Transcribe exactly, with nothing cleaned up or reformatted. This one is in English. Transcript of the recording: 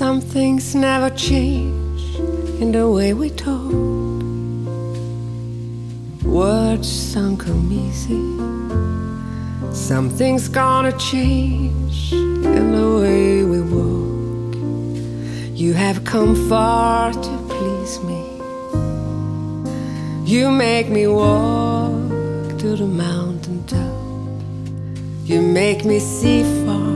Some things never change in the way we talk. Words don't come easy. Something's gonna change in the way we walk. You have come far to please me. You make me walk to the mountain top. You make me see far